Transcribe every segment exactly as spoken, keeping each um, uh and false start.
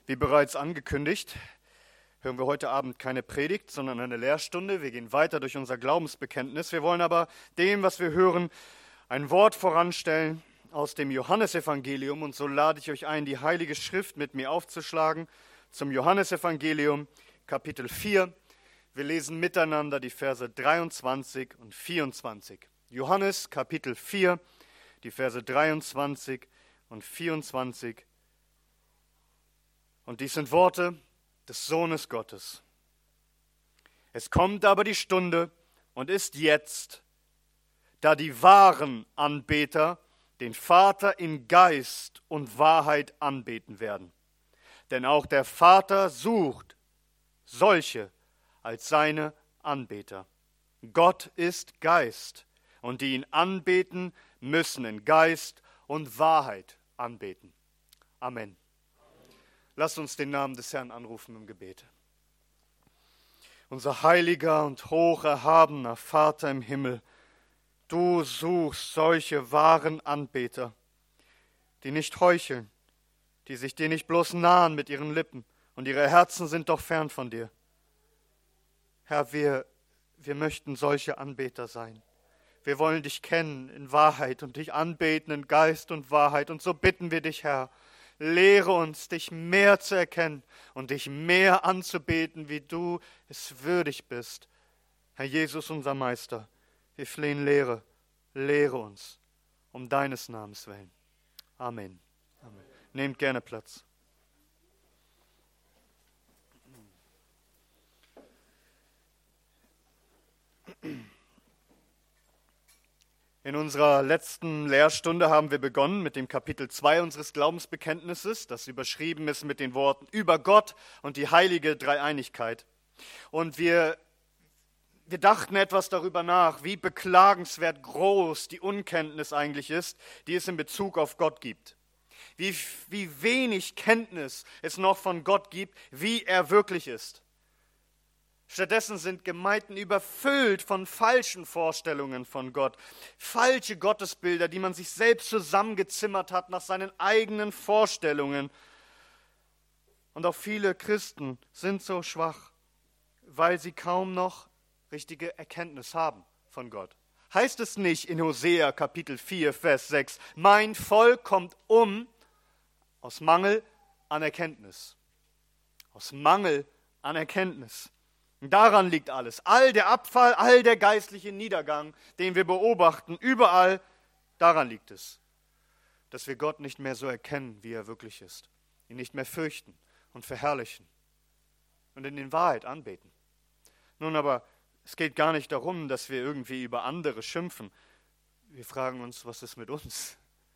Wie bereits angekündigt, hören wir heute Abend keine Predigt, sondern eine Lehrstunde. Wir gehen weiter durch unser Glaubensbekenntnis. Wir wollen aber dem, was wir hören, ein Wort voranstellen aus dem Johannesevangelium. Und so lade ich euch ein, die Heilige Schrift mit mir aufzuschlagen zum Johannesevangelium, Kapitel vier. Wir lesen miteinander die Verse dreiundzwanzig und vierundzwanzig. Johannes, Kapitel vier, die Verse dreiundzwanzig und vierundzwanzig. Und dies sind Worte des Sohnes Gottes. Es kommt aber die Stunde und ist jetzt, da die wahren Anbeter den Vater in Geist und Wahrheit anbeten werden. Denn auch der Vater sucht solche als seine Anbeter. Gott ist Geist, und die ihn anbeten, müssen in Geist und Wahrheit anbeten. Amen. Lasst uns den Namen des Herrn anrufen im Gebet. Unser heiliger und hocherhabener Vater im Himmel, du suchst solche wahren Anbeter, die nicht heucheln, die sich dir nicht bloß nahen mit ihren Lippen, und ihre Herzen sind doch fern von dir. Herr, wir, wir möchten solche Anbeter sein. Wir wollen dich kennen in Wahrheit und dich anbeten in Geist und Wahrheit. Und so bitten wir dich, Herr, lehre uns, dich mehr zu erkennen und dich mehr anzubeten, wie du es würdig bist. Herr Jesus, unser Meister, wir flehen Lehre, lehre uns um deines Namens willen. Amen. Amen. Nehmt gerne Platz. In unserer letzten Lehrstunde haben wir begonnen mit dem Kapitel zwei unseres Glaubensbekenntnisses, das überschrieben ist mit den Worten über Gott und die heilige Dreieinigkeit. Und wir, wir dachten etwas darüber nach, wie beklagenswert groß die Unkenntnis eigentlich ist, die es in Bezug auf Gott gibt. Wie, wie wenig Kenntnis es noch von Gott gibt, wie er wirklich ist. Stattdessen sind Gemeinden überfüllt von falschen Vorstellungen von Gott. Falsche Gottesbilder, die man sich selbst zusammengezimmert hat nach seinen eigenen Vorstellungen. Und auch viele Christen sind so schwach, weil sie kaum noch richtige Erkenntnis haben von Gott. Heißt es nicht in Hosea Kapitel vier, Vers sechs, mein Volk kommt um aus Mangel an Erkenntnis. Aus Mangel an Erkenntnis. Daran liegt alles. All der Abfall, all der geistliche Niedergang, den wir beobachten, überall, daran liegt es. Dass wir Gott nicht mehr so erkennen, wie er wirklich ist. Ihn nicht mehr fürchten und verherrlichen und ihn in Wahrheit anbeten. Nun aber, es geht gar nicht darum, dass wir irgendwie über andere schimpfen. Wir fragen uns, was ist mit uns?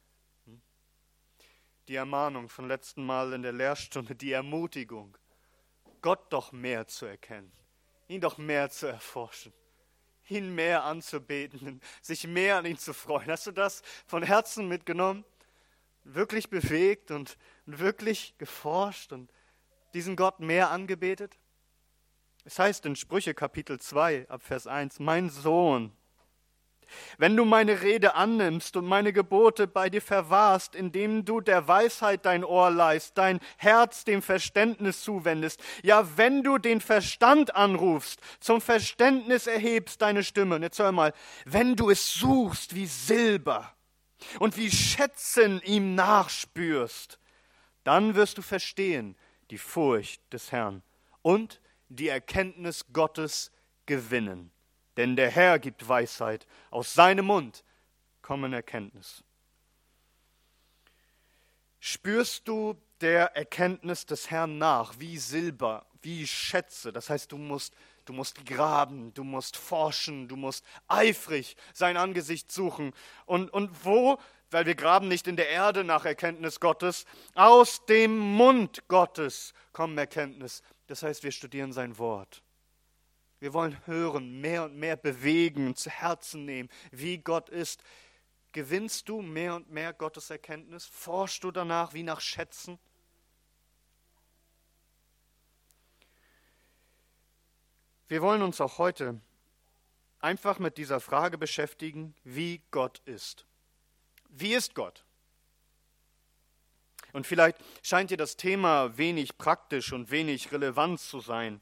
Die Ermahnung von letzten Mal in der Lehrstunde, die Ermutigung, Gott doch mehr zu erkennen. Ihn doch mehr zu erforschen, ihn mehr anzubeten, sich mehr an ihn zu freuen. Hast du das von Herzen mitgenommen? Wirklich bewegt und wirklich geforscht und diesen Gott mehr angebetet? Es heißt in Sprüche Kapitel zwei, ab Vers eins, mein Sohn, wenn du meine Rede annimmst und meine Gebote bei dir verwahrst, indem du der Weisheit dein Ohr leihst, dein Herz dem Verständnis zuwendest, ja, wenn du den Verstand anrufst, zum Verständnis erhebst deine Stimme, und jetzt hör mal, wenn du es suchst wie Silber und wie Schätzen ihm nachspürst, dann wirst du verstehen die Furcht des Herrn und die Erkenntnis Gottes gewinnen. Denn der Herr gibt Weisheit, aus seinem Mund kommen Erkenntnis. Spürst du der Erkenntnis des Herrn nach, wie Silber, wie Schätze? Das heißt, du musst, du musst graben, du musst forschen, du musst eifrig sein Angesicht suchen. Und, und wo? Weil wir graben nicht in der Erde nach Erkenntnis Gottes, aus dem Mund Gottes kommen Erkenntnis. Das heißt, wir studieren sein Wort. Wir wollen hören, mehr und mehr bewegen, zu Herzen nehmen, wie Gott ist. Gewinnst du mehr und mehr Gottes Erkenntnis? Forschst du danach wie nach Schätzen? Wir wollen uns auch heute einfach mit dieser Frage beschäftigen, wie Gott ist. Wie ist Gott? Und vielleicht scheint dir das Thema wenig praktisch und wenig relevant zu sein.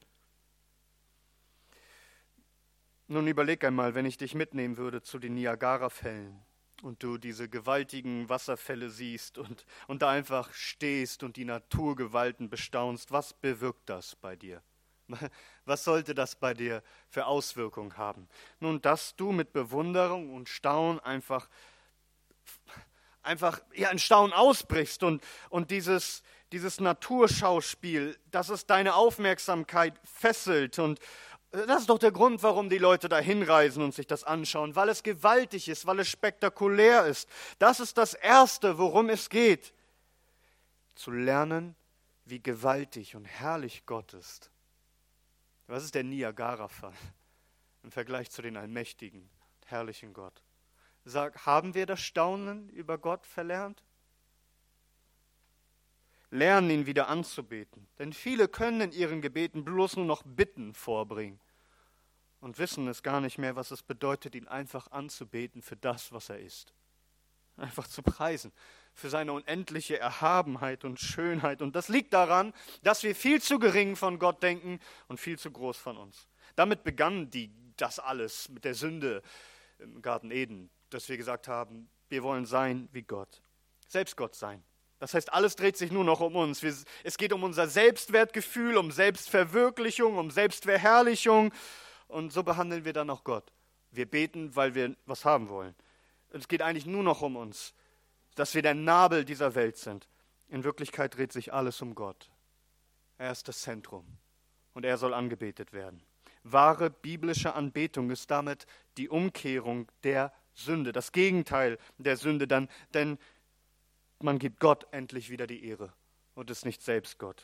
Nun überleg einmal, wenn ich dich mitnehmen würde zu den Niagara-Fällen und du diese gewaltigen Wasserfälle siehst und, und da einfach stehst und die Naturgewalten bestaunst, was bewirkt das bei dir? Was sollte das bei dir für Auswirkungen haben? Nun, dass du mit Bewunderung und Staunen einfach, einfach ja, in Staunen ausbrichst und, und dieses, dieses Naturschauspiel, dass es deine Aufmerksamkeit fesselt. Und das ist doch der Grund, warum die Leute da hinreisen und sich das anschauen, weil es gewaltig ist, weil es spektakulär ist. Das ist das Erste, worum es geht. Zu lernen, wie gewaltig und herrlich Gott ist. Was ist der Niagara-Fall im Vergleich zu den allmächtigen, herrlichen Gott? Sag, haben wir das Staunen über Gott verlernt? Lernen, ihn wieder anzubeten. Denn viele können in ihren Gebeten bloß nur noch Bitten vorbringen und wissen es gar nicht mehr, was es bedeutet, ihn einfach anzubeten für das, was er ist. Einfach zu preisen für seine unendliche Erhabenheit und Schönheit. Und das liegt daran, dass wir viel zu gering von Gott denken und viel zu groß von uns. Damit begann die, das alles mit der Sünde im Garten Eden, dass wir gesagt haben, wir wollen sein wie Gott, selbst Gott sein. Das heißt, alles dreht sich nur noch um uns. Wir, es geht um unser Selbstwertgefühl, um Selbstverwirklichung, um Selbstverherrlichung. Und so behandeln wir dann auch Gott. Wir beten, weil wir was haben wollen. Es geht eigentlich nur noch um uns, dass wir der Nabel dieser Welt sind. In Wirklichkeit dreht sich alles um Gott. Er ist das Zentrum und er soll angebetet werden. Wahre biblische Anbetung ist damit die Umkehrung der Sünde, das Gegenteil der Sünde dann, denn man gibt Gott endlich wieder die Ehre und ist nicht selbst Gott.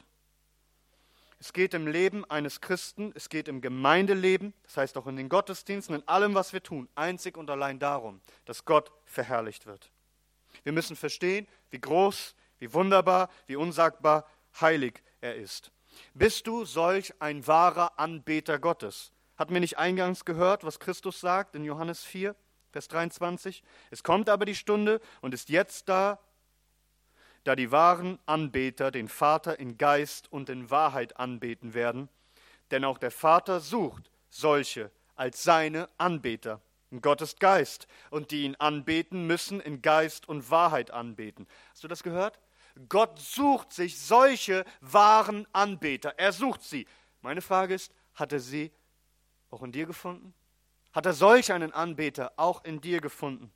Es geht im Leben eines Christen, es geht im Gemeindeleben, das heißt auch in den Gottesdiensten, in allem, was wir tun, einzig und allein darum, dass Gott verherrlicht wird. Wir müssen verstehen, wie groß, wie wunderbar, wie unsagbar heilig er ist. Bist du solch ein wahrer Anbeter Gottes? Hatten wir nicht eingangs gehört, was Christus sagt in Johannes vier, Vers dreiundzwanzig? Es kommt aber die Stunde und ist jetzt da, da die wahren Anbeter den Vater in Geist und in Wahrheit anbeten werden. Denn auch der Vater sucht solche als seine Anbeter. Und Gott ist Geist, und die ihn anbeten, müssen in Geist und Wahrheit anbeten. Hast du das gehört? Gott sucht sich solche wahren Anbeter. Er sucht sie. Meine Frage ist, hat er sie auch in dir gefunden? Hat er solch einen Anbeter auch in dir gefunden?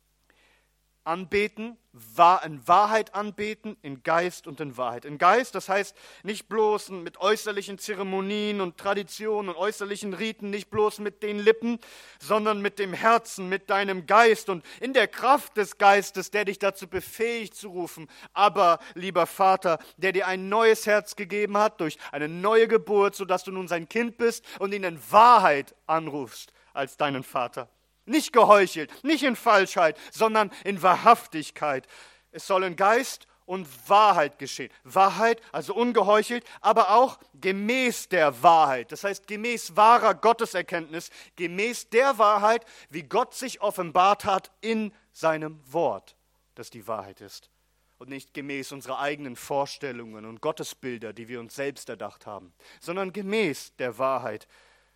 Anbeten, in Wahrheit anbeten, in Geist und in Wahrheit. In Geist, das heißt nicht bloß mit äußerlichen Zeremonien und Traditionen und äußerlichen Riten, nicht bloß mit den Lippen, sondern mit dem Herzen, mit deinem Geist und in der Kraft des Geistes, der dich dazu befähigt zu rufen. Aber, lieber Vater, der dir ein neues Herz gegeben hat durch eine neue Geburt, sodass du nun sein Kind bist und ihn in Wahrheit anrufst als deinen Vater. Nicht geheuchelt, nicht in Falschheit, sondern in Wahrhaftigkeit. Es soll in Geist und Wahrheit geschehen. Wahrheit, also ungeheuchelt, aber auch gemäß der Wahrheit. Das heißt, gemäß wahrer Gotteserkenntnis, gemäß der Wahrheit, wie Gott sich offenbart hat in seinem Wort, das die Wahrheit ist. Und nicht gemäß unserer eigenen Vorstellungen und Gottesbilder, die wir uns selbst erdacht haben, sondern gemäß der Wahrheit.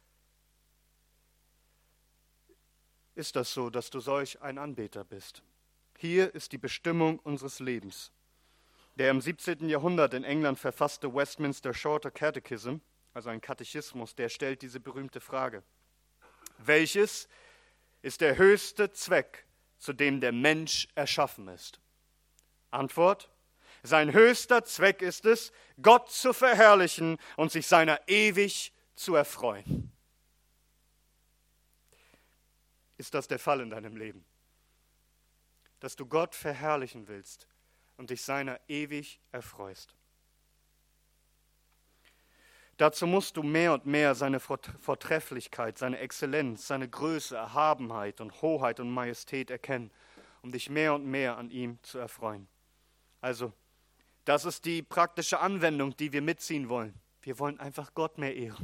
Ist das so, dass du solch ein Anbeter bist? Hier ist die Bestimmung unseres Lebens. Der im siebzehnten Jahrhundert in England verfasste Westminster Shorter Catechism, also ein Katechismus, der stellt diese berühmte Frage. Welches ist der höchste Zweck, zu dem der Mensch erschaffen ist? Antwort: Sein höchster Zweck ist es, Gott zu verherrlichen und sich seiner ewig zu erfreuen. Ist das der Fall in deinem Leben? Dass du Gott verherrlichen willst und dich seiner ewig erfreust. Dazu musst du mehr und mehr seine Vortrefflichkeit, seine Exzellenz, seine Größe, Erhabenheit und Hoheit und Majestät erkennen, um dich mehr und mehr an ihm zu erfreuen. Also, das ist die praktische Anwendung, die wir mitziehen wollen. Wir wollen einfach Gott mehr ehren.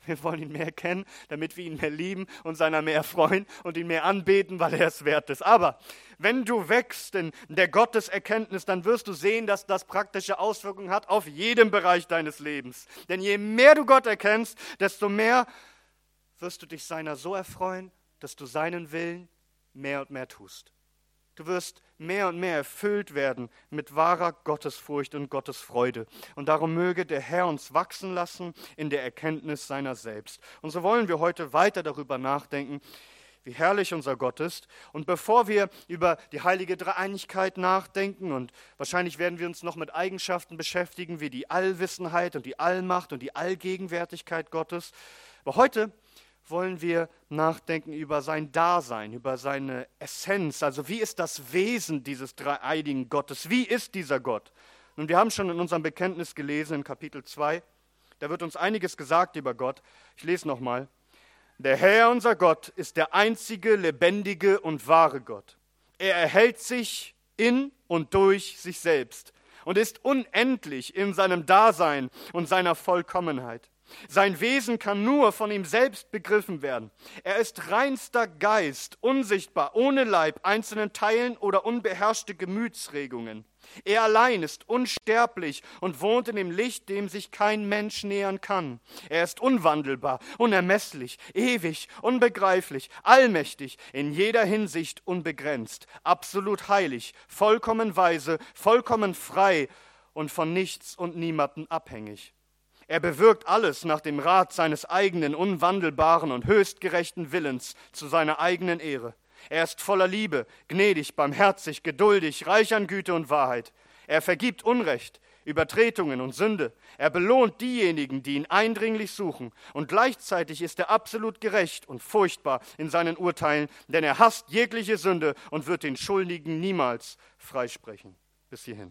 Wir wollen ihn mehr kennen, damit wir ihn mehr lieben und seiner mehr freuen und ihn mehr anbeten, weil er es wert ist. Aber wenn du wächst in der Gotteserkenntnis, dann wirst du sehen, dass das praktische Auswirkungen hat auf jedem Bereich deines Lebens. Denn je mehr du Gott erkennst, desto mehr wirst du dich seiner so erfreuen, dass du seinen Willen mehr und mehr tust. Du wirst mehr und mehr erfüllt werden mit wahrer Gottesfurcht und Gottesfreude. Und darum möge der Herr uns wachsen lassen in der Erkenntnis seiner selbst. Und so wollen wir heute weiter darüber nachdenken, wie herrlich unser Gott ist. Und bevor wir über die heilige Dreieinigkeit nachdenken, und wahrscheinlich werden wir uns noch mit Eigenschaften beschäftigen, wie die Allwissenheit und die Allmacht und die Allgegenwärtigkeit Gottes. Aber heute wollen wir nachdenken über sein Dasein, über seine Essenz. Also wie ist das Wesen dieses dreieinigen Gottes? Wie ist dieser Gott? Und wir haben schon in unserem Bekenntnis gelesen, in Kapitel zwei, da wird uns einiges gesagt über Gott. Ich lese nochmal. Der Herr, unser Gott, ist der einzige, lebendige und wahre Gott. Er erhält sich in und durch sich selbst und ist unendlich in seinem Dasein und seiner Vollkommenheit. Sein Wesen kann nur von ihm selbst begriffen werden. Er ist reinster Geist, unsichtbar, ohne Leib, einzelnen Teilen oder unbeherrschte Gemütsregungen. Er allein ist unsterblich und wohnt in dem Licht, dem sich kein Mensch nähern kann. Er ist unwandelbar, unermesslich, ewig, unbegreiflich, allmächtig, in jeder Hinsicht unbegrenzt, absolut heilig, vollkommen weise, vollkommen frei und von nichts und niemandem abhängig. Er bewirkt alles nach dem Rat seines eigenen, unwandelbaren und höchstgerechten Willens zu seiner eigenen Ehre. Er ist voller Liebe, gnädig, barmherzig, geduldig, reich an Güte und Wahrheit. Er vergibt Unrecht, Übertretungen und Sünde. Er belohnt diejenigen, die ihn eindringlich suchen. Und gleichzeitig ist er absolut gerecht und furchtbar in seinen Urteilen, denn er hasst jegliche Sünde und wird den Schuldigen niemals freisprechen. Bis hierhin.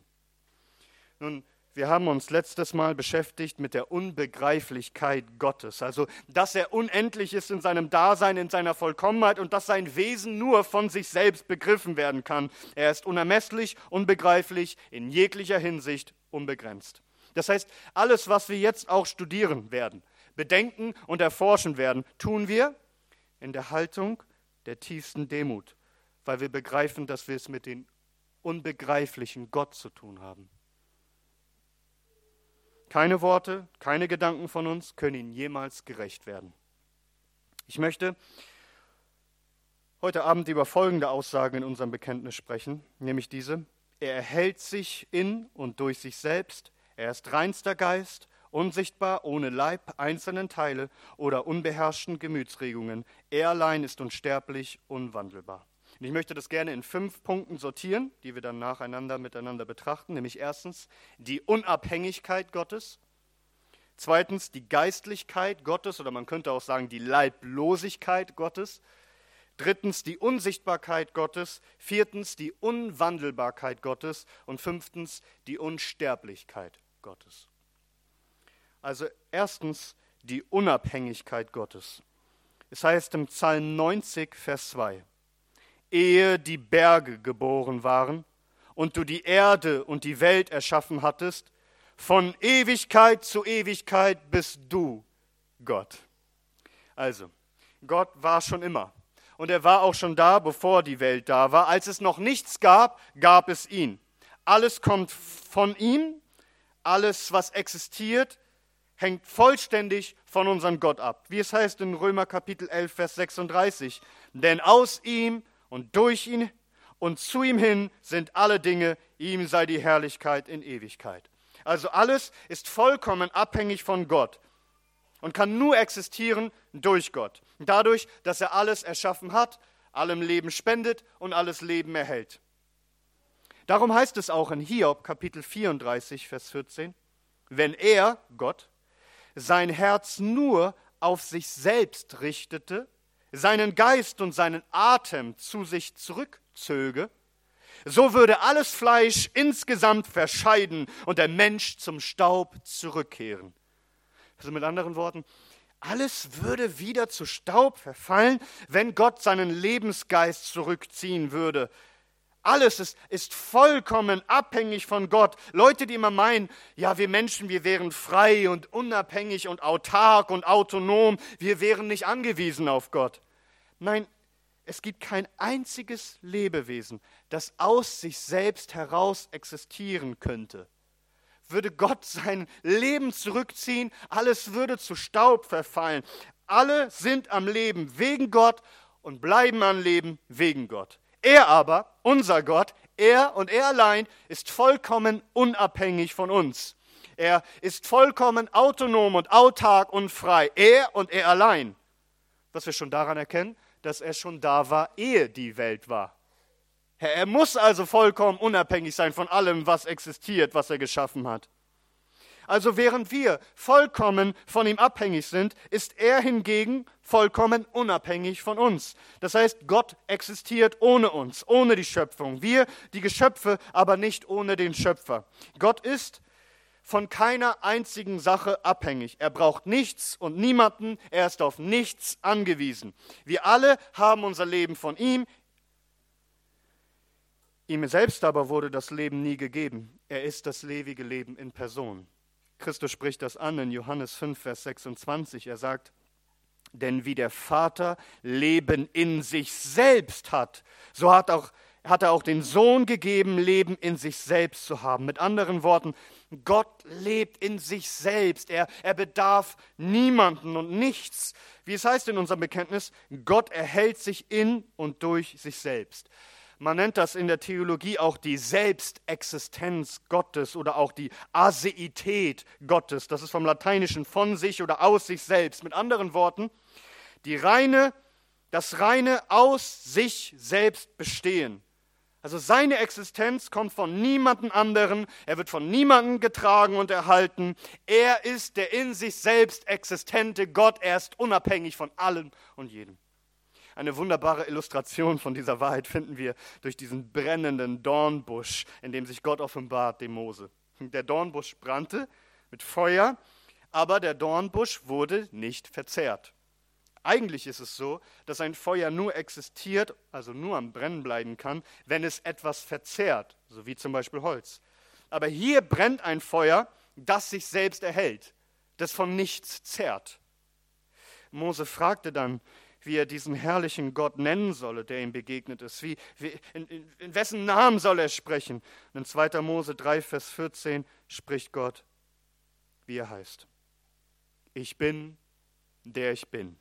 Nun, wir haben uns letztes Mal beschäftigt mit der Unbegreiflichkeit Gottes, also dass er unendlich ist in seinem Dasein, in seiner Vollkommenheit und dass sein Wesen nur von sich selbst begriffen werden kann. Er ist unermesslich, unbegreiflich, in jeglicher Hinsicht unbegrenzt. Das heißt, alles, was wir jetzt auch studieren werden, bedenken und erforschen werden, tun wir in der Haltung der tiefsten Demut, weil wir begreifen, dass wir es mit dem unbegreiflichen Gott zu tun haben. Keine Worte, keine Gedanken von uns können ihm jemals gerecht werden. Ich möchte heute Abend über folgende Aussagen in unserem Bekenntnis sprechen, nämlich diese: Er erhält sich in und durch sich selbst, er ist reinster Geist, unsichtbar, ohne Leib, einzelnen Teile oder unbeherrschten Gemütsregungen. Er allein ist unsterblich, unwandelbar. Und ich möchte das gerne in fünf Punkten sortieren, die wir dann nacheinander miteinander betrachten. Nämlich erstens die Unabhängigkeit Gottes. Zweitens die Geistlichkeit Gottes, oder man könnte auch sagen die Leiblosigkeit Gottes. Drittens die Unsichtbarkeit Gottes. Viertens die Unwandelbarkeit Gottes. Und fünftens die Unsterblichkeit Gottes. Also erstens die Unabhängigkeit Gottes. Es heißt im Psalm neunzig, Vers zwei: Ehe die Berge geboren waren und du die Erde und die Welt erschaffen hattest, von Ewigkeit zu Ewigkeit bist du Gott. Also, Gott war schon immer. Und er war auch schon da, bevor die Welt da war. Als es noch nichts gab, gab es ihn. Alles kommt von ihm. Alles, was existiert, hängt vollständig von unserem Gott ab. Wie es heißt in Römer Kapitel elf, Vers sechsunddreißig. Denn aus ihm und durch ihn und zu ihm hin sind alle Dinge, ihm sei die Herrlichkeit in Ewigkeit. Also alles ist vollkommen abhängig von Gott und kann nur existieren durch Gott. Dadurch, dass er alles erschaffen hat, allem Leben spendet und alles Leben erhält. Darum heißt es auch in Hiob Kapitel vierunddreißig, Vers vierzehn, wenn er, Gott, sein Herz nur auf sich selbst richtete, seinen Geist und seinen Atem zu sich zurückzöge, so würde alles Fleisch insgesamt verscheiden und der Mensch zum Staub zurückkehren. Also mit anderen Worten, alles würde wieder zu Staub verfallen, wenn Gott seinen Lebensgeist zurückziehen würde. Alles ist, ist vollkommen abhängig von Gott. Leute, die immer meinen, ja, wir Menschen, wir wären frei und unabhängig und autark und autonom, wir wären nicht angewiesen auf Gott. Nein, es gibt kein einziges Lebewesen, das aus sich selbst heraus existieren könnte. Würde Gott sein Leben zurückziehen, alles würde zu Staub verfallen. Alle sind am Leben wegen Gott und bleiben am Leben wegen Gott. Er aber, unser Gott, er und er allein ist vollkommen unabhängig von uns. Er ist vollkommen autonom und autark und frei. Er und er allein. Was wir schon daran erkennen, dass er schon da war, ehe die Welt war. Er muss also vollkommen unabhängig sein von allem, was existiert, was er geschaffen hat. Also während wir vollkommen von ihm abhängig sind, ist er hingegen vollkommen unabhängig von uns. Das heißt, Gott existiert ohne uns, ohne die Schöpfung. Wir, die Geschöpfe, aber nicht ohne den Schöpfer. Gott ist von keiner einzigen Sache abhängig. Er braucht nichts und niemanden, er ist auf nichts angewiesen. Wir alle haben unser Leben von ihm. Ihm selbst aber wurde das Leben nie gegeben. Er ist das ewige Leben in Person. Christus spricht das an in Johannes fünf, Vers sechsundzwanzig. Er sagt, denn wie der Vater Leben in sich selbst hat, so hat, auch, hat er auch den Sohn gegeben, Leben in sich selbst zu haben. Mit anderen Worten, Gott lebt in sich selbst. Er, er bedarf niemanden und nichts. Wie es heißt in unserem Bekenntnis, Gott erhält sich in und durch sich selbst. Man nennt das in der Theologie auch die Selbstexistenz Gottes oder auch die Aseität Gottes. Das ist vom Lateinischen von sich oder aus sich selbst. Mit anderen Worten, die reine, das reine aus sich selbst bestehen. Also seine Existenz kommt von niemandem anderen, er wird von niemandem getragen und erhalten. Er ist der in sich selbst existente Gott, er ist unabhängig von allem und jedem. Eine wunderbare Illustration von dieser Wahrheit finden wir durch diesen brennenden Dornbusch, in dem sich Gott offenbart dem Mose. Der Dornbusch brannte mit Feuer, aber der Dornbusch wurde nicht verzehrt. Eigentlich ist es so, dass ein Feuer nur existiert, also nur am Brennen bleiben kann, wenn es etwas verzehrt, so wie zum Beispiel Holz. Aber hier brennt ein Feuer, das sich selbst erhält, das von nichts zehrt. Mose fragte dann, wie er diesen herrlichen Gott nennen solle, der ihm begegnet ist. Wie, wie, in, in, in wessen Namen soll er sprechen? Und in zweiter Mose drei, Vers vierzehn spricht Gott, wie er heißt. Ich bin, der ich bin.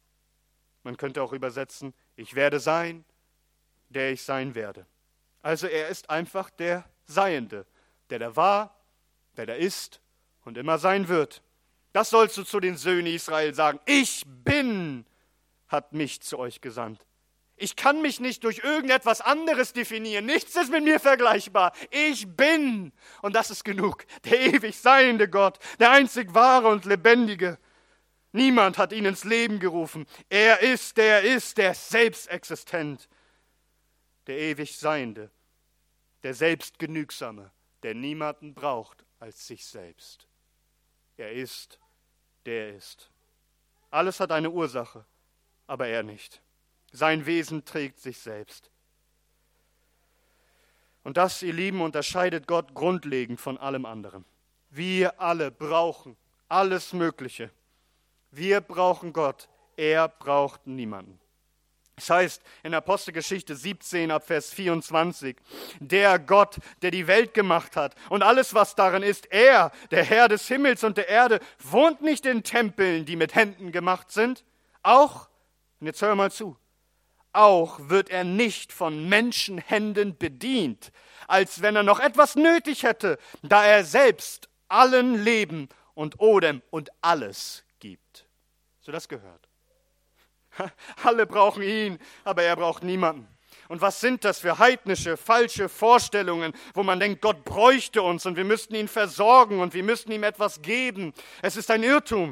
Man könnte auch übersetzen, ich werde sein, der ich sein werde. Also er ist einfach der Seiende, der da war, der da ist und immer sein wird. Das sollst du zu den Söhnen Israel sagen. Ich bin, hat mich zu euch gesandt. Ich kann mich nicht durch irgendetwas anderes definieren. Nichts ist mit mir vergleichbar. Ich bin. Und das ist genug. Der ewig seiende Gott, der einzig wahre und lebendige. Niemand hat ihn ins Leben gerufen. Er ist, der ist, der ist selbstexistent. Der ewig Seiende, der Selbstgenügsame, der niemanden braucht als sich selbst. Er ist, der ist. Alles hat eine Ursache. Aber er nicht. Sein Wesen trägt sich selbst. Und das, ihr Lieben, unterscheidet Gott grundlegend von allem anderen. Wir alle brauchen alles Mögliche. Wir brauchen Gott. Er braucht niemanden. Das heißt in Apostelgeschichte siebzehn ab Vers vierundzwanzig, der Gott, der die Welt gemacht hat und alles, was darin ist, er, der Herr des Himmels und der Erde, wohnt nicht in Tempeln, die mit Händen gemacht sind. Auch Und jetzt hör mal zu. Auch wird er nicht von Menschenhänden bedient, als wenn er noch etwas nötig hätte, da er selbst allen Leben und Odem und alles gibt. Hast du das gehört? Alle brauchen ihn, aber er braucht niemanden. Und was sind das für heidnische, falsche Vorstellungen, wo man denkt, Gott bräuchte uns und wir müssten ihn versorgen und wir müssten ihm etwas geben. Es ist ein Irrtum.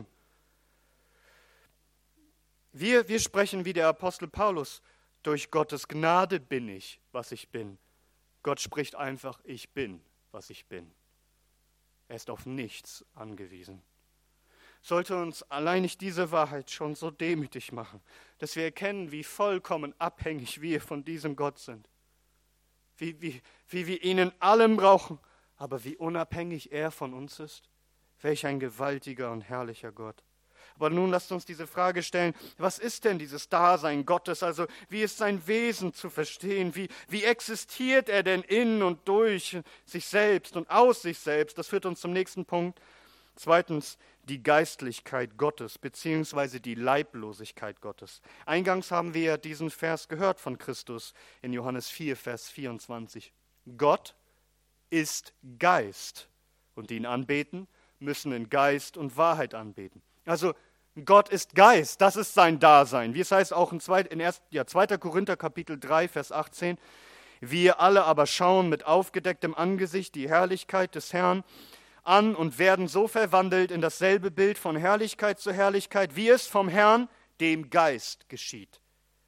Wir, wir sprechen wie der Apostel Paulus, durch Gottes Gnade bin ich, was ich bin. Gott spricht einfach, ich bin, was ich bin. Er ist auf nichts angewiesen. Sollte uns allein nicht diese Wahrheit schon so demütig machen, dass wir erkennen, wie vollkommen abhängig wir von diesem Gott sind. wie, wie, wie wir ihn in allem brauchen, aber wie unabhängig er von uns ist. Welch ein gewaltiger und herrlicher Gott. Aber nun lasst uns diese Frage stellen, was ist denn dieses Dasein Gottes? Also wie ist sein Wesen zu verstehen? Wie, wie existiert er denn in und durch sich selbst und aus sich selbst? Das führt uns zum nächsten Punkt. Zweitens, die Geistlichkeit Gottes beziehungsweise die Leiblosigkeit Gottes. Eingangs haben wir ja diesen Vers gehört von Christus in Johannes vier, Vers vierundzwanzig. Gott ist Geist und die ihn anbeten, müssen in Geist und Wahrheit anbeten. Also Gott ist Geist, das ist sein Dasein. Wie es heißt auch in zweiter Korinther Kapitel drei, Vers achtzehn, wir alle aber schauen mit aufgedecktem Angesicht die Herrlichkeit des Herrn an und werden so verwandelt in dasselbe Bild von Herrlichkeit zu Herrlichkeit, wie es vom Herrn, dem Geist, geschieht.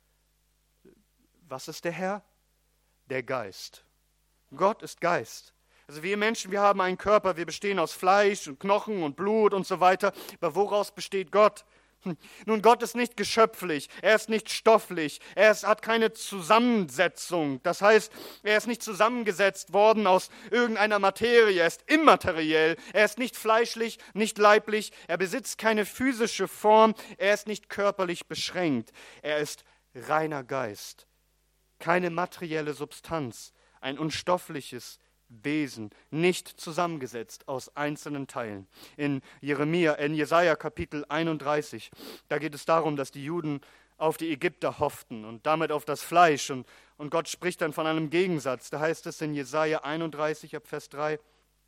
Was ist der Herr? Der Geist. Gott ist Geist. Also wir Menschen, wir haben einen Körper, wir bestehen aus Fleisch und Knochen und Blut und so weiter. Aber woraus besteht Gott? Nun, Gott ist nicht geschöpflich, er ist nicht stofflich, er ist, hat keine Zusammensetzung. Das heißt, er ist nicht zusammengesetzt worden aus irgendeiner Materie, er ist immateriell, er ist nicht fleischlich, nicht leiblich, er besitzt keine physische Form, er ist nicht körperlich beschränkt. Er ist reiner Geist, keine materielle Substanz, ein unstoffliches Wesen, nicht zusammengesetzt aus einzelnen Teilen. In Jeremia, in Jesaja Kapitel einunddreißig, da geht es darum, dass die Juden auf die Ägypter hofften und damit auf das Fleisch. Und, und Gott spricht dann von einem Gegensatz. Da heißt es in Jesaja einunddreißig, ab Vers drei,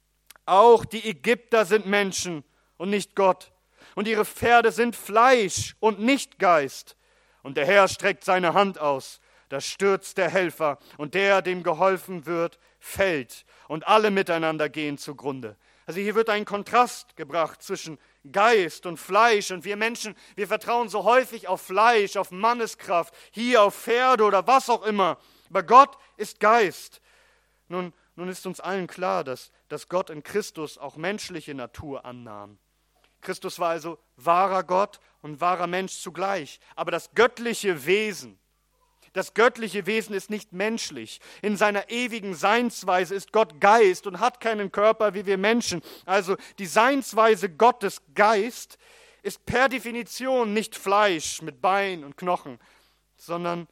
auch die Ägypter sind Menschen und nicht Gott. Und ihre Pferde sind Fleisch und nicht Geist. Und der Herr streckt seine Hand aus. Da stürzt der Helfer und der, dem geholfen wird, fällt. Und alle miteinander gehen zugrunde. Also hier wird ein Kontrast gebracht zwischen Geist und Fleisch. Und wir Menschen, wir vertrauen so häufig auf Fleisch, auf Manneskraft, hier auf Pferde oder was auch immer. Aber Gott ist Geist. Nun, nun ist uns allen klar, dass, dass Gott in Christus auch menschliche Natur annahm. Christus war also wahrer Gott und wahrer Mensch zugleich. Aber das göttliche Wesen, Das göttliche Wesen ist nicht menschlich. In seiner ewigen Seinsweise ist Gott Geist und hat keinen Körper wie wir Menschen. Also die Seinsweise Gottes Geist ist per Definition nicht Fleisch mit Bein und Knochen, sondern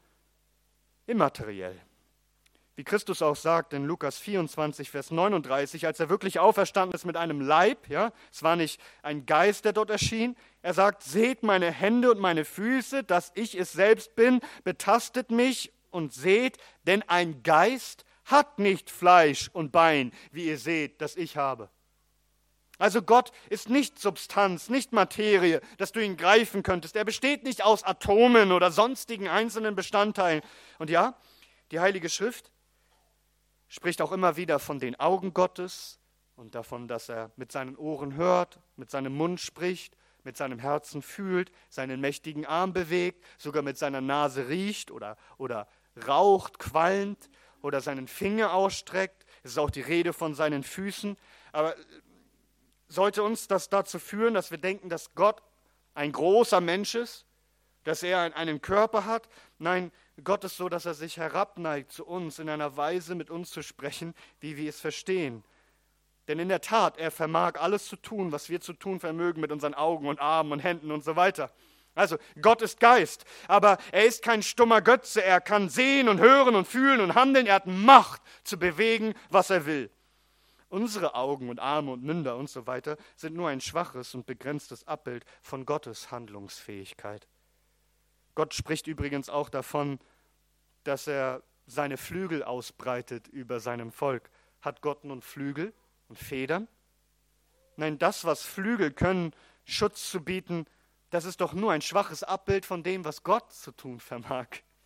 immateriell. Wie Christus auch sagt in Lukas vierundzwanzig, Vers neununddreißig, als er wirklich auferstanden ist mit einem Leib, ja, es war nicht ein Geist, der dort erschien, er sagt, seht meine Hände und meine Füße, dass ich es selbst bin, betastet mich und seht, denn ein Geist hat nicht Fleisch und Bein, wie ihr seht, das ich habe. Also Gott ist nicht Substanz, nicht Materie, dass du ihn greifen könntest. Er besteht nicht aus Atomen oder sonstigen einzelnen Bestandteilen. Und ja, die Heilige Schrift spricht auch immer wieder von den Augen Gottes und davon, dass er mit seinen Ohren hört, mit seinem Mund spricht, mit seinem Herzen fühlt, seinen mächtigen Arm bewegt, sogar mit seiner Nase riecht oder, oder raucht, qualmt oder seinen Finger ausstreckt. Es ist auch die Rede von seinen Füßen. Aber sollte uns das dazu führen, dass wir denken, dass Gott ein großer Mensch ist, dass er einen Körper hat? Nein, Gott ist so, dass er sich herabneigt zu uns, in einer Weise mit uns zu sprechen, wie wir es verstehen. Denn in der Tat, er vermag alles zu tun, was wir zu tun vermögen mit unseren Augen und Armen und Händen und so weiter. Also Gott ist Geist, aber er ist kein stummer Götze. Er kann sehen und hören und fühlen und handeln. Er hat Macht zu bewegen, was er will. Unsere Augen und Arme und Münder und so weiter sind nur ein schwaches und begrenztes Abbild von Gottes Handlungsfähigkeit. Gott spricht übrigens auch davon, dass er seine Flügel ausbreitet über seinem Volk. Hat Gott nun Flügel und Federn? Nein, das, was Flügel können, Schutz zu bieten, das ist doch nur ein schwaches Abbild von dem, was Gott zu tun vermag.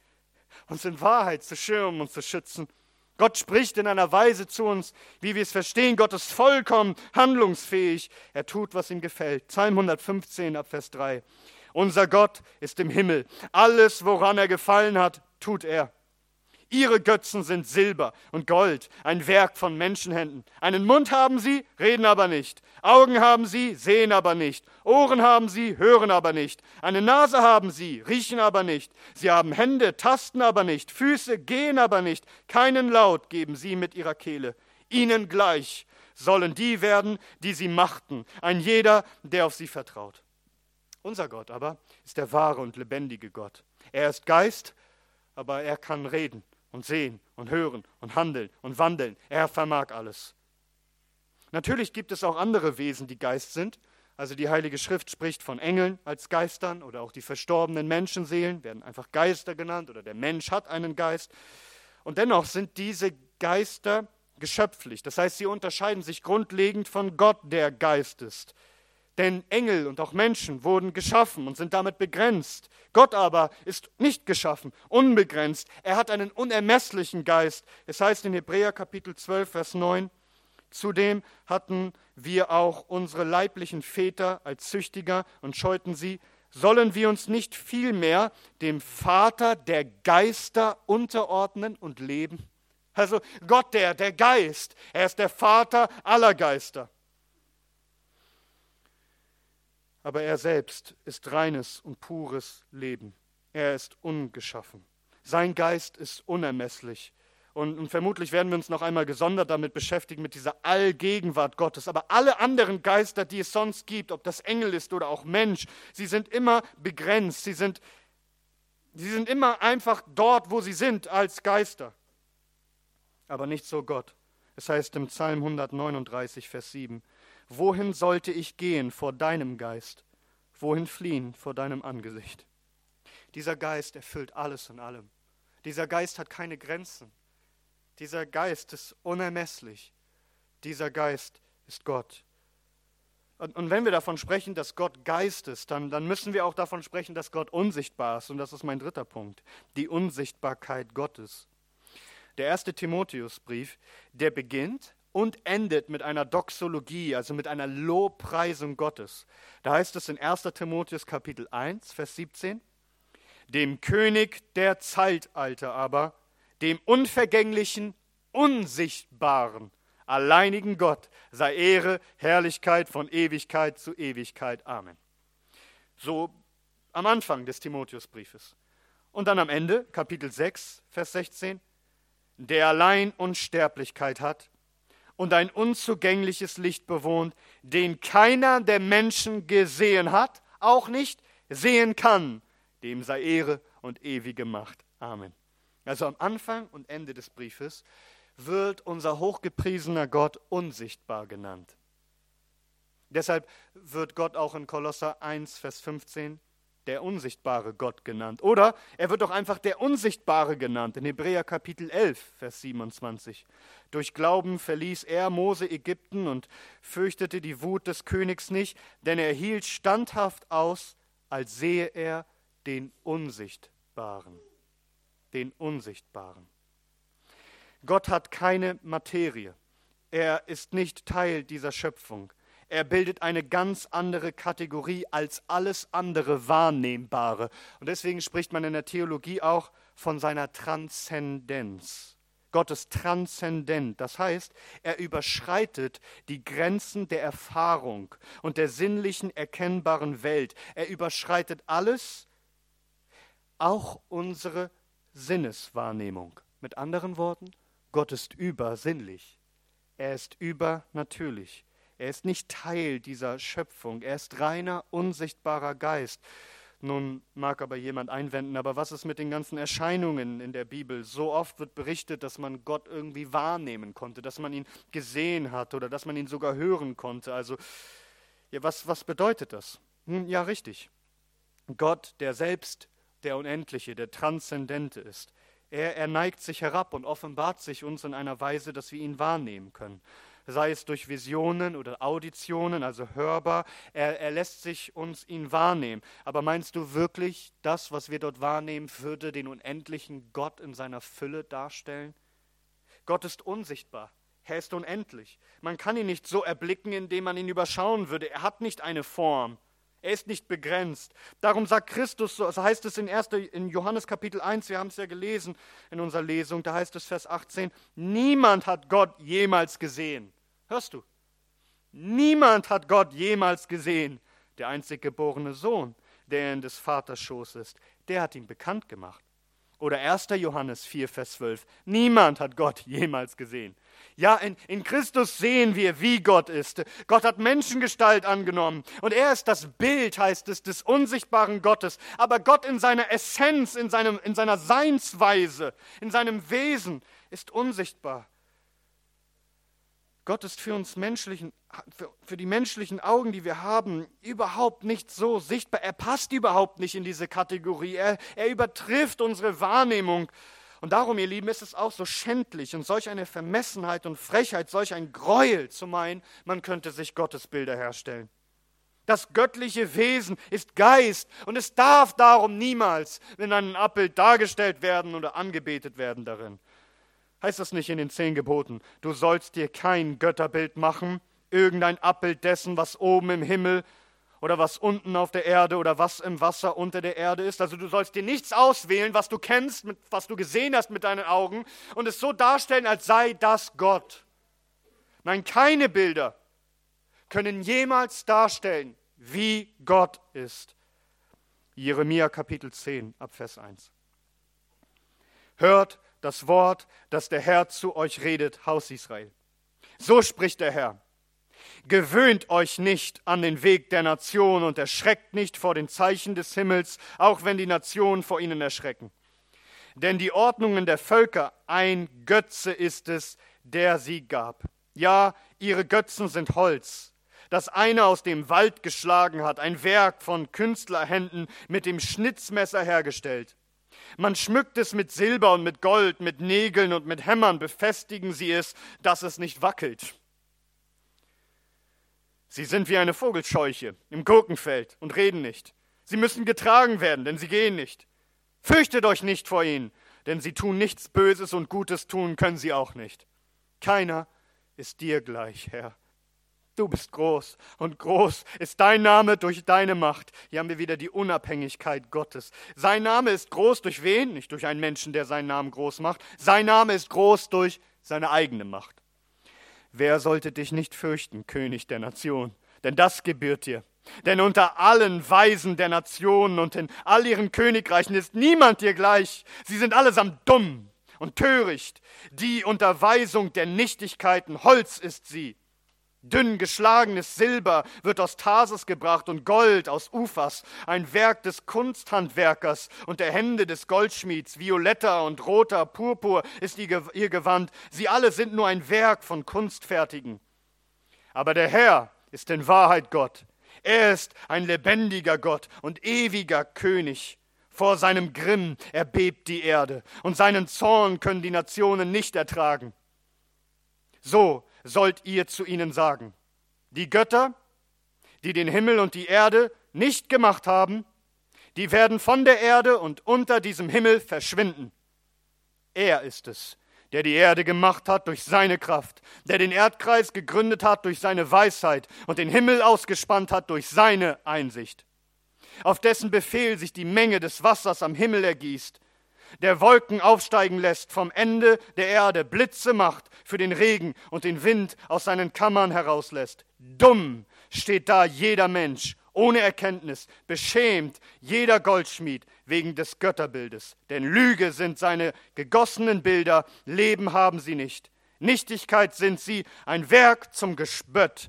Uns in Wahrheit zu schirmen und zu schützen. Gott spricht in einer Weise zu uns, wie wir es verstehen. Gott ist vollkommen handlungsfähig. Er tut, was ihm gefällt. Psalm hundertfünfzehn, ab Vers drei. Unser Gott ist im Himmel. Alles, woran er gefallen hat, tut er. Ihre Götzen sind Silber und Gold, ein Werk von Menschenhänden. Einen Mund haben sie, reden aber nicht. Augen haben sie, sehen aber nicht. Ohren haben sie, hören aber nicht. Eine Nase haben sie, riechen aber nicht. Sie haben Hände, tasten aber nicht. Füße, gehen aber nicht. Keinen Laut geben sie mit ihrer Kehle. Ihnen gleich sollen die werden, die sie machten. Ein jeder, der auf sie vertraut. Unser Gott aber ist der wahre und lebendige Gott. Er ist Geist, aber er kann reden und sehen und hören und handeln und wandeln. Er vermag alles. Natürlich gibt es auch andere Wesen, die Geist sind. Also die Heilige Schrift spricht von Engeln als Geistern oder auch die verstorbenen Menschenseelen werden einfach Geister genannt oder der Mensch hat einen Geist. Und dennoch sind diese Geister geschöpflich. Das heißt, sie unterscheiden sich grundlegend von Gott, der Geist ist. Denn Engel und auch Menschen wurden geschaffen und sind damit begrenzt. Gott aber ist nicht geschaffen, unbegrenzt. Er hat einen unermesslichen Geist. Es heißt in Hebräer Kapitel zwölf, Vers neun, zudem hatten wir auch unsere leiblichen Väter als Züchtiger und scheuten sie. Sollen wir uns nicht vielmehr dem Vater der Geister unterordnen und leben? Also Gott, der, der Geist, er ist der Vater aller Geister. Aber er selbst ist reines und pures Leben. Er ist ungeschaffen. Sein Geist ist unermesslich. Und, und vermutlich werden wir uns noch einmal gesondert damit beschäftigen, mit dieser Allgegenwart Gottes. Aber alle anderen Geister, die es sonst gibt, ob das Engel ist oder auch Mensch, sie sind immer begrenzt. Sie sind, sie sind immer einfach dort, wo sie sind, als Geister. Aber nicht so Gott. Es heißt im Psalm hundertneununddreißig, Vers sieben, wohin sollte ich gehen vor deinem Geist? Wohin fliehen vor deinem Angesicht? Dieser Geist erfüllt alles in allem. Dieser Geist hat keine Grenzen. Dieser Geist ist unermesslich. Dieser Geist ist Gott. Und, und wenn wir davon sprechen, dass Gott Geist ist, dann, dann müssen wir auch davon sprechen, dass Gott unsichtbar ist. Und das ist mein dritter Punkt, die Unsichtbarkeit Gottes. Der erste Timotheusbrief, der beginnt und endet mit einer Doxologie, also mit einer Lobpreisung Gottes. Da heißt es in erster Timotheus Kapitel eins, Vers siebzehn, dem König der Zeitalter aber, dem unvergänglichen, unsichtbaren, alleinigen Gott, sei Ehre, Herrlichkeit von Ewigkeit zu Ewigkeit. Amen. So am Anfang des Timotheusbriefes. Und dann am Ende, Kapitel sechs, Vers sechzehn, der allein Unsterblichkeit hat und ein unzugängliches Licht bewohnt, den keiner der Menschen gesehen hat, auch nicht sehen kann, dem sei Ehre und ewige Macht. Amen. Also am Anfang und Ende des Briefes wird unser hochgepriesener Gott unsichtbar genannt. Deshalb wird Gott auch in Kolosser eins, Vers fünfzehn der unsichtbare Gott genannt. Oder er wird auch einfach der Unsichtbare genannt, in Hebräer Kapitel elf, Vers siebenundzwanzig. Durch Glauben verließ er Mose Ägypten und fürchtete die Wut des Königs nicht, denn er hielt standhaft aus, als sehe er den Unsichtbaren. Den Unsichtbaren. Gott hat keine Materie. Er ist nicht Teil dieser Schöpfung. Er bildet eine ganz andere Kategorie als alles andere Wahrnehmbare. Und deswegen spricht man in der Theologie auch von seiner Transzendenz. Gott ist transzendent. Das heißt, er überschreitet die Grenzen der Erfahrung und der sinnlichen, erkennbaren Welt. Er überschreitet alles, auch unsere Sinneswahrnehmung. Mit anderen Worten, Gott ist übersinnlich. Er ist übernatürlich. Er ist nicht Teil dieser Schöpfung. Er ist reiner, unsichtbarer Geist. Nun mag aber jemand einwenden, aber was ist mit den ganzen Erscheinungen in der Bibel? So oft wird berichtet, dass man Gott irgendwie wahrnehmen konnte, dass man ihn gesehen hat oder dass man ihn sogar hören konnte. Also, ja, was, was bedeutet das? Hm, ja, richtig. Gott, der selbst der Unendliche, der Transzendente ist. Er, er neigt sich herab und offenbart sich uns in einer Weise, dass wir ihn wahrnehmen können. Sei es durch Visionen oder Auditionen, also hörbar, er, er lässt sich uns ihn wahrnehmen. Aber meinst du wirklich, das, was wir dort wahrnehmen, würde den unendlichen Gott in seiner Fülle darstellen? Gott ist unsichtbar, er ist unendlich. Man kann ihn nicht so erblicken, indem man ihn überschauen würde. Er hat nicht eine Form, Er ist nicht begrenzt. Darum sagt Christus, so heißt es in, erster, in Johannes Kapitel eins, wir haben es ja gelesen in unserer Lesung, da heißt es Vers achtzehn, niemand hat Gott jemals gesehen. Hörst du? Niemand hat Gott jemals gesehen. Der einzig geborene Sohn, der in des Vaters Schoß ist, der hat ihn bekannt gemacht. Oder erster Johannes vier, Vers zwölf, niemand hat Gott jemals gesehen. Ja, in, in Christus sehen wir, wie Gott ist. Gott hat Menschengestalt angenommen und er ist das Bild, heißt es, des unsichtbaren Gottes. Aber Gott in seiner Essenz, in, seinem, in seiner Seinsweise, in seinem Wesen ist unsichtbar. Gott ist für uns menschlichen, für, für die menschlichen Augen, die wir haben, überhaupt nicht so sichtbar. Er passt überhaupt nicht in diese Kategorie. Er, er übertrifft unsere Wahrnehmung. Und darum, ihr Lieben, ist es auch so schändlich und solch eine Vermessenheit und Frechheit, solch ein Gräuel zu meinen, man könnte sich Gottesbilder herstellen. Das göttliche Wesen ist Geist und es darf darum niemals in einem Abbild dargestellt werden oder angebetet werden darin. Heißt das nicht in den zehn Geboten, du sollst dir kein Götterbild machen, irgendein Abbild dessen, was oben im Himmel oder was unten auf der Erde oder was im Wasser unter der Erde ist. Also du sollst dir nichts auswählen, was du kennst, mit, was du gesehen hast mit deinen Augen und es so darstellen, als sei das Gott. Nein, keine Bilder können jemals darstellen, wie Gott ist. Jeremia Kapitel zehn, ab Vers eins. Hört das Wort, das der Herr zu euch redet, Haus Israel. So spricht der Herr. Gewöhnt euch nicht an den Weg der Nation und erschreckt nicht vor den Zeichen des Himmels, auch wenn die Nationen vor ihnen erschrecken. Denn die Ordnungen der Völker, ein Götze ist es, der sie gab. Ja, ihre Götzen sind Holz, das einer aus dem Wald geschlagen hat, ein Werk von Künstlerhänden mit dem Schnitzmesser hergestellt. Man schmückt es mit Silber und mit Gold, mit Nägeln und mit Hämmern befestigen sie es, dass es nicht wackelt. Sie sind wie eine Vogelscheuche im Gurkenfeld und reden nicht. Sie müssen getragen werden, denn sie gehen nicht. Fürchtet euch nicht vor ihnen, denn sie tun nichts Böses und Gutes tun können sie auch nicht. Keiner ist dir gleich, Herr. Du bist groß und groß ist dein Name durch deine Macht. Hier haben wir wieder die Unabhängigkeit Gottes. Sein Name ist groß durch wen? Nicht durch einen Menschen, der seinen Namen groß macht. Sein Name ist groß durch seine eigene Macht. Wer sollte dich nicht fürchten, König der Nation? Denn das gebührt dir. Denn unter allen Weisen der Nationen und in all ihren Königreichen ist niemand dir gleich. Sie sind allesamt dumm und töricht. Die Unterweisung der Nichtigkeiten, Holz ist sie. Dünn geschlagenes Silber wird aus Tarsis gebracht und Gold aus Uphas, ein Werk des Kunsthandwerkers und der Hände des Goldschmieds. Violetter und roter Purpur ist ihr Gewand. Sie alle sind nur ein Werk von Kunstfertigen. Aber der Herr ist in Wahrheit Gott. Er ist ein lebendiger Gott und ewiger König. Vor seinem Grimm erbebt die Erde und seinen Zorn können die Nationen nicht ertragen. So sollt ihr zu ihnen sagen, die Götter, die den Himmel und die Erde nicht gemacht haben, die werden von der Erde und unter diesem Himmel verschwinden. Er ist es, der die Erde gemacht hat durch seine Kraft, der den Erdkreis gegründet hat durch seine Weisheit und den Himmel ausgespannt hat durch seine Einsicht, auf dessen Befehl sich die Menge des Wassers am Himmel ergießt, der Wolken aufsteigen lässt, vom Ende der Erde Blitze macht, für den Regen und den Wind aus seinen Kammern herauslässt. Dumm steht da jeder Mensch, ohne Erkenntnis, beschämt jeder Goldschmied wegen des Götterbildes. Denn Lüge sind seine gegossenen Bilder, Leben haben sie nicht. Nichtigkeit sind sie, ein Werk zum Gespött.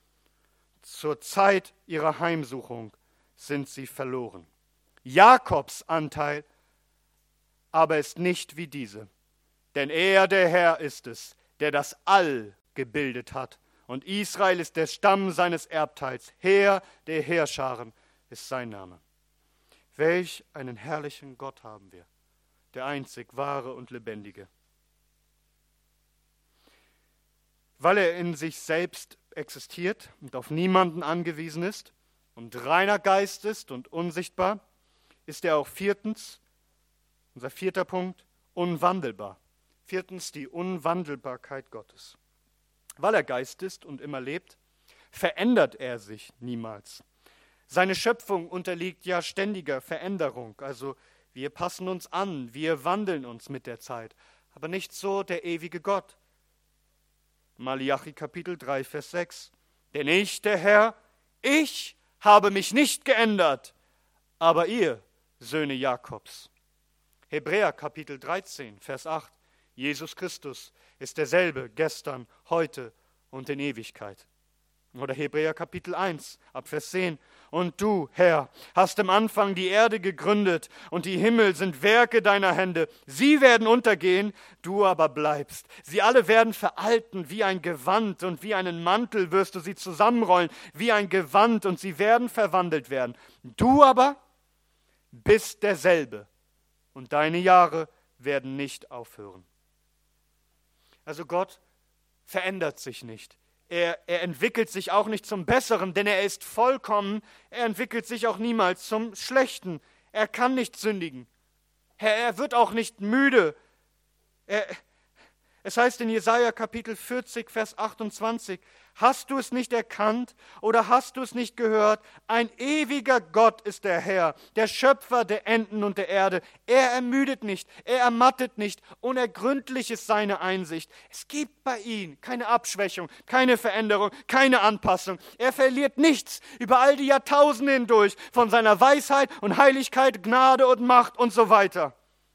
Zur Zeit ihrer Heimsuchung sind sie verloren. Jakobs Anteil aber ist nicht wie diese. Denn er, der Herr, ist es, der das All gebildet hat. Und Israel ist der Stamm seines Erbteils. Herr der Heerscharen ist sein Name. Welch einen herrlichen Gott haben wir, der einzig wahre und lebendige. Weil er in sich selbst existiert und auf niemanden angewiesen ist und reiner Geist ist und unsichtbar, ist er auch viertens, unser vierter Punkt, unwandelbar. Viertens, die Unwandelbarkeit Gottes. Weil er Geist ist und immer lebt, verändert er sich niemals. Seine Schöpfung unterliegt ja ständiger Veränderung. Also wir passen uns an, wir wandeln uns mit der Zeit. Aber nicht so der ewige Gott. Malachi Kapitel drei, Vers sechs. Denn ich, der Herr, ich habe mich nicht geändert, aber ihr, Söhne Jakobs. Hebräer Kapitel dreizehn, Vers acht. Jesus Christus ist derselbe gestern, heute und in Ewigkeit. Oder Hebräer Kapitel eins, ab Vers zehn. Und du, Herr, hast im Anfang die Erde gegründet und die Himmel sind Werke deiner Hände. Sie werden untergehen, du aber bleibst. Sie alle werden veralten wie ein Gewand und wie einen Mantel wirst du sie zusammenrollen wie ein Gewand und sie werden verwandelt werden. Du aber bist derselbe und deine Jahre werden nicht aufhören. Also Gott verändert sich nicht. Er, er entwickelt sich auch nicht zum Besseren, denn er ist vollkommen. Er entwickelt sich auch niemals zum Schlechten. Er kann nicht sündigen. Er, er wird auch nicht müde. Er, es heißt in Jesaja Kapitel vierzig, Vers achtundzwanzig, hast du es nicht erkannt oder hast du es nicht gehört? Ein ewiger Gott ist der Herr, der Schöpfer der Enden und der Erde. Er ermüdet nicht, er ermattet nicht, unergründlich ist seine Einsicht. Es gibt bei ihm keine Abschwächung, keine Veränderung, keine Anpassung. Er verliert nichts über all die Jahrtausende hindurch von seiner Weisheit und Heiligkeit, Gnade und Macht und so weiter.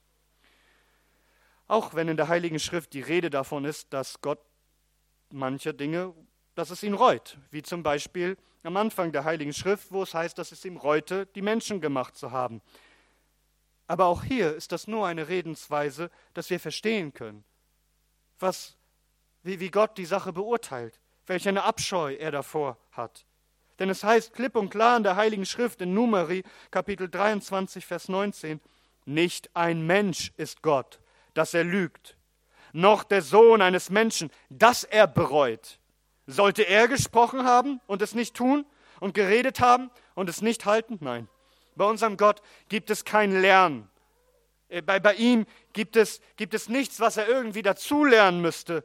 Auch wenn in der Heiligen Schrift die Rede davon ist, dass Gott manche Dinge, dass es ihn reut, wie zum Beispiel am Anfang der Heiligen Schrift, wo es heißt, dass es ihm reute, die Menschen gemacht zu haben. Aber auch hier ist das nur eine Redensweise, dass wir verstehen können, was, wie, wie Gott die Sache beurteilt, welch eine Abscheu er davor hat. Denn es heißt klipp und klar in der Heiligen Schrift in Numeri, Kapitel dreiundzwanzig, Vers neunzehn, nicht ein Mensch ist Gott, dass er lügt, noch der Sohn eines Menschen, dass er bereut. Sollte er gesprochen haben und es nicht tun und geredet haben und es nicht halten? Nein. Bei unserem Gott gibt es kein Lernen. Bei, bei ihm gibt es, gibt es nichts, was er irgendwie dazulernen müsste.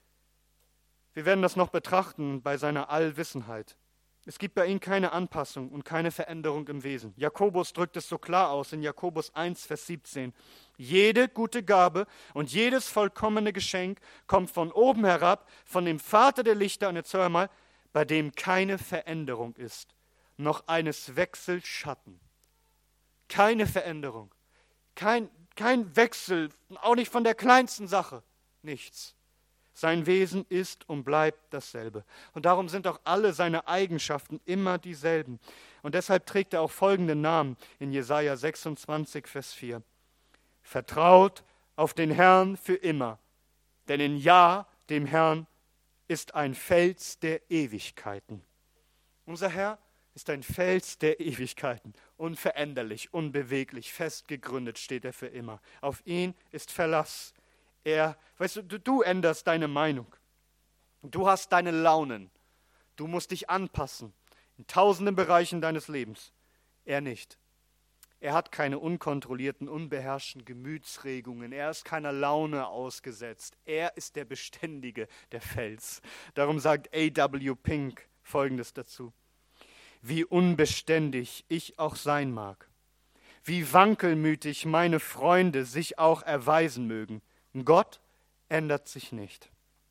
Wir werden das noch betrachten bei seiner Allwissenheit. Es gibt bei ihm keine Anpassung und keine Veränderung im Wesen. Jakobus drückt es so klar aus in Jakobus eins, Vers siebzehn. Jede gute Gabe und jedes vollkommene Geschenk kommt von oben herab, von dem Vater der Lichter, und jetzt hör mal, bei dem keine Veränderung ist, noch eines Wechselschatten. Keine Veränderung, kein, kein Wechsel, auch nicht von der kleinsten Sache, nichts. Sein Wesen ist und bleibt dasselbe. Und darum sind auch alle seine Eigenschaften immer dieselben. Und deshalb trägt er auch folgenden Namen in Jesaja sechsundzwanzig, Vers vier. Vertraut auf den Herrn für immer, denn in Ja, dem Herrn, ist ein Fels der Ewigkeiten. Unser Herr ist ein Fels der Ewigkeiten, unveränderlich, unbeweglich, fest gegründet steht er für immer. Auf ihn ist Verlass. Er, weißt du, du, du änderst deine Meinung. Du hast deine Launen. Du musst dich anpassen in tausenden Bereichen deines Lebens. Er nicht. Er hat keine unkontrollierten, unbeherrschten Gemütsregungen. Er ist keiner Laune ausgesetzt. Er ist der Beständige, der Fels. Darum sagt A W Pink Folgendes dazu. Wie unbeständig ich auch sein mag, wie wankelmütig meine Freunde sich auch erweisen mögen, Gott ändert sich nicht.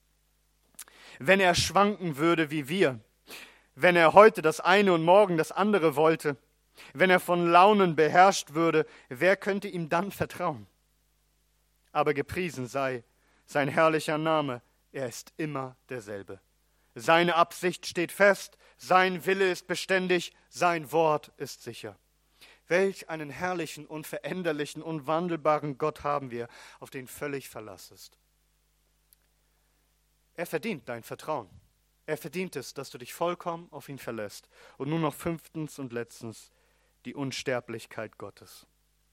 Wenn er schwanken würde wie wir, wenn er heute das eine und morgen das andere wollte, wenn er von Launen beherrscht würde, wer könnte ihm dann vertrauen? Aber gepriesen sei sein herrlicher Name, er ist immer derselbe. Seine Absicht steht fest, sein Wille ist beständig, sein Wort ist sicher. Welch einen herrlichen, unveränderlichen, unwandelbaren Gott haben wir, auf den völlig Verlass ist. Er verdient dein Vertrauen. Er verdient es, dass du dich vollkommen auf ihn verlässt. Und nun noch fünftens und letztens die Unsterblichkeit Gottes.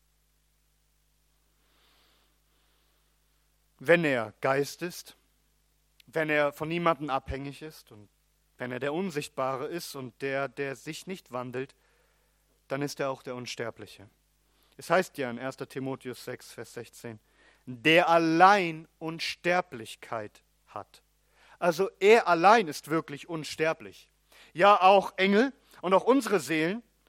Wenn er Geist ist, wenn er von niemandem abhängig ist und wenn er der Unsichtbare ist und der, der sich nicht wandelt, dann ist er auch der Unsterbliche. Es heißt ja in erster Timotheus sechs, Vers sechzehn, der allein Unsterblichkeit hat. Also er allein ist wirklich unsterblich. Ja, auch Engel und auch unsere Seelen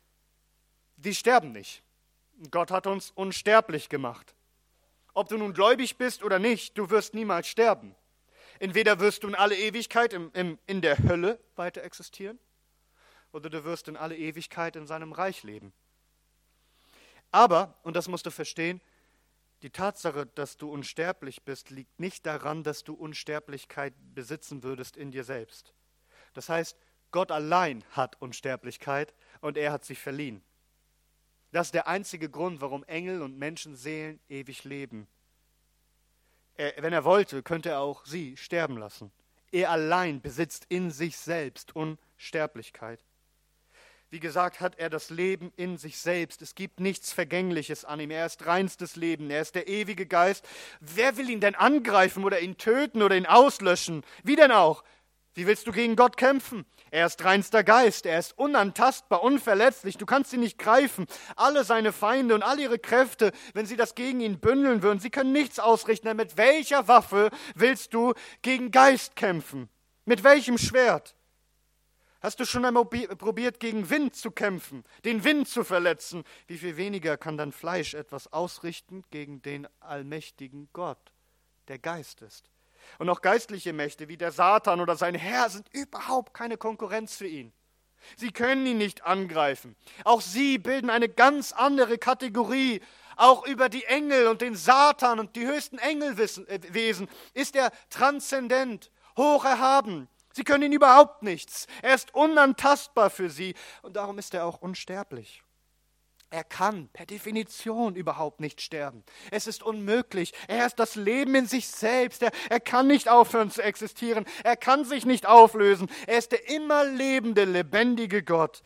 die sterben nicht. Gott hat uns unsterblich gemacht. Ob du nun gläubig bist oder nicht, du wirst niemals sterben. Entweder wirst du in alle Ewigkeit im, im, in der Hölle weiter existieren, oder du wirst in alle Ewigkeit in seinem Reich leben. Aber, und das musst du verstehen, die Tatsache, dass du unsterblich bist, liegt nicht daran, dass du Unsterblichkeit besitzen würdest in dir selbst. Das heißt, Gott allein hat Unsterblichkeit und er hat sie verliehen. Das ist der einzige Grund, warum Engel und Menschenseelen ewig leben. Er, wenn er wollte, könnte er auch sie sterben lassen. Er allein besitzt in sich selbst Unsterblichkeit. Wie gesagt, hat er das Leben in sich selbst. Es gibt nichts Vergängliches an ihm. Er ist reinstes Leben. Er ist der ewige Geist. Wer will ihn denn angreifen oder ihn töten oder ihn auslöschen? Wie denn auch? Wie willst du gegen Gott kämpfen? Er ist reinster Geist. Er ist unantastbar, unverletzlich. Du kannst ihn nicht greifen. Alle seine Feinde und all ihre Kräfte, wenn sie das gegen ihn bündeln würden, sie können nichts ausrichten. Denn mit welcher Waffe willst du gegen Geist kämpfen? Mit welchem Schwert? Hast du schon einmal probiert, gegen Wind zu kämpfen, den Wind zu verletzen? Wie viel weniger kann dein Fleisch etwas ausrichten gegen den allmächtigen Gott, der Geist ist? Und auch geistliche Mächte wie der Satan oder sein Herr sind überhaupt keine Konkurrenz für ihn. Sie können ihn nicht angreifen. Auch sie bilden eine ganz andere Kategorie. Auch über die Engel und den Satan und die höchsten Engelwesen ist er transzendent, hoch erhaben. Sie können ihn überhaupt nichts. Er ist unantastbar für sie und darum ist er auch unsterblich. Er kann per Definition überhaupt nicht sterben. Es ist unmöglich. Er ist das Leben in sich selbst. Er, er kann nicht aufhören zu existieren. Er kann sich nicht auflösen. Er ist der immer lebende, lebendige Gott.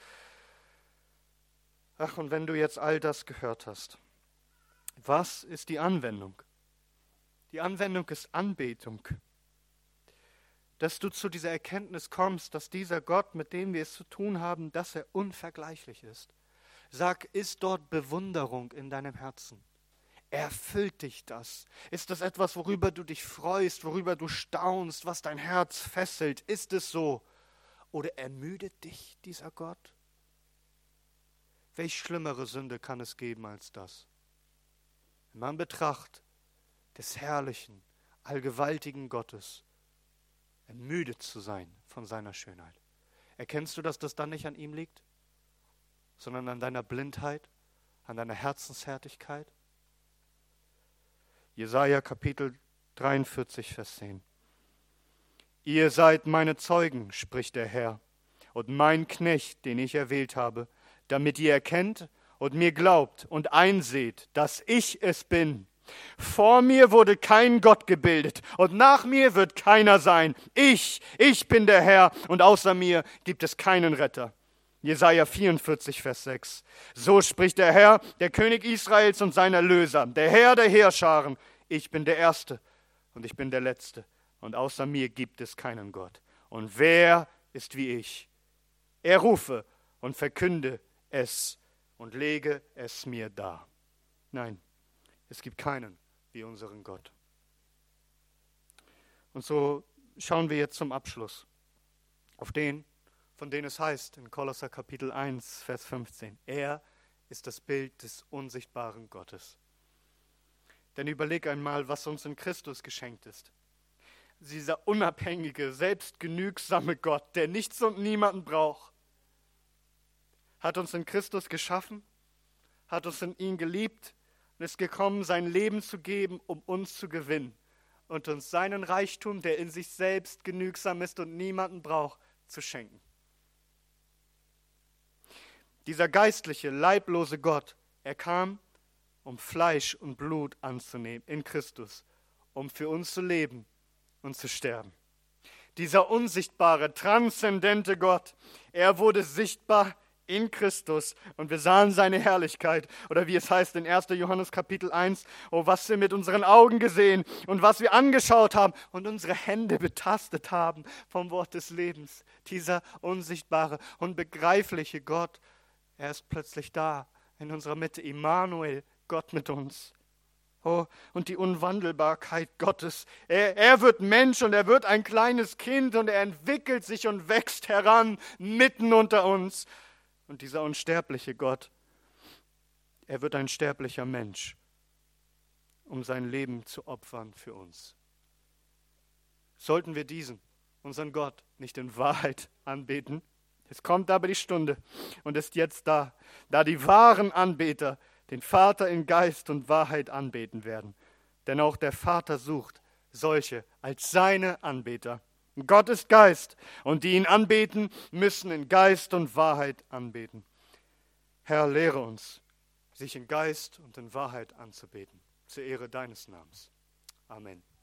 Ach, und wenn du jetzt all das gehört hast, was ist die Anwendung? Die Anwendung ist Anbetung. Dass du zu dieser Erkenntnis kommst, dass dieser Gott, mit dem wir es zu tun haben, dass er unvergleichlich ist. Sag, ist dort Bewunderung in deinem Herzen? Erfüllt dich das? Ist das etwas, worüber du dich freust, worüber du staunst, was dein Herz fesselt? Ist es so? Oder ermüdet dich dieser Gott? Welch schlimmere Sünde kann es geben als das? Wenn man betrachtet des herrlichen, allgewaltigen Gottes, ermüdet zu sein von seiner Schönheit. Erkennst du, dass das dann nicht an ihm liegt, sondern an deiner Blindheit, an deiner Herzenshärtigkeit? Jesaja Kapitel dreiundvierzig, Vers zehn. Ihr seid meine Zeugen, spricht der Herr, und mein Knecht, den ich erwählt habe, damit ihr erkennt und mir glaubt und einseht, dass ich es bin. Vor mir wurde kein Gott gebildet und nach mir wird keiner sein. Ich, ich bin der Herr und außer mir gibt es keinen Retter. Jesaja vierundvierzig, Vers sechs. So spricht der Herr, der König Israels und sein Erlöser, der Herr der Heerscharen. Ich bin der Erste und ich bin der Letzte und außer mir gibt es keinen Gott. Und wer ist wie ich? Er rufe und verkünde es und lege es mir dar. Nein. Es gibt keinen wie unseren Gott. Und so schauen wir jetzt zum Abschluss auf den, von dem es heißt in Kolosser Kapitel eins, Vers fünfzehn. Er ist das Bild des unsichtbaren Gottes. Denn überleg einmal, was uns in Christus geschenkt ist. Dieser unabhängige, selbstgenügsame Gott, der nichts und niemanden braucht, hat uns in Christus geschaffen, hat uns in ihn geliebt, und ist gekommen, sein Leben zu geben, um uns zu gewinnen und uns seinen Reichtum, der in sich selbst genügsam ist und niemanden braucht, zu schenken. Dieser geistliche, leiblose Gott, er kam, um Fleisch und Blut anzunehmen in Christus, um für uns zu leben und zu sterben. Dieser unsichtbare, transzendente Gott, er wurde sichtbar in Christus und wir sahen seine Herrlichkeit, oder wie es heißt in erster Johannes Kapitel eins, oh, was wir mit unseren Augen gesehen und was wir angeschaut haben und unsere Hände betastet haben vom Wort des Lebens. Dieser unsichtbare, unbegreifliche Gott, er ist plötzlich da in unserer Mitte, Immanuel, Gott mit uns. Oh, und die Unwandelbarkeit Gottes. Er, er wird Mensch und er wird ein kleines Kind und er entwickelt sich und wächst heran mitten unter uns. Und dieser unsterbliche Gott, Er wird ein sterblicher Mensch, um sein Leben zu opfern für uns. Sollten wir diesen, unseren Gott, nicht in Wahrheit anbeten? Es kommt aber die Stunde und ist jetzt da, da die wahren Anbeter den Vater in Geist und Wahrheit anbeten werden. Denn auch der Vater sucht solche als seine Anbeter. Gott ist Geist und die ihn anbeten, müssen in Geist und Wahrheit anbeten. Herr, lehre uns, sich in Geist und in Wahrheit anzubeten, zur Ehre deines Namens. Amen.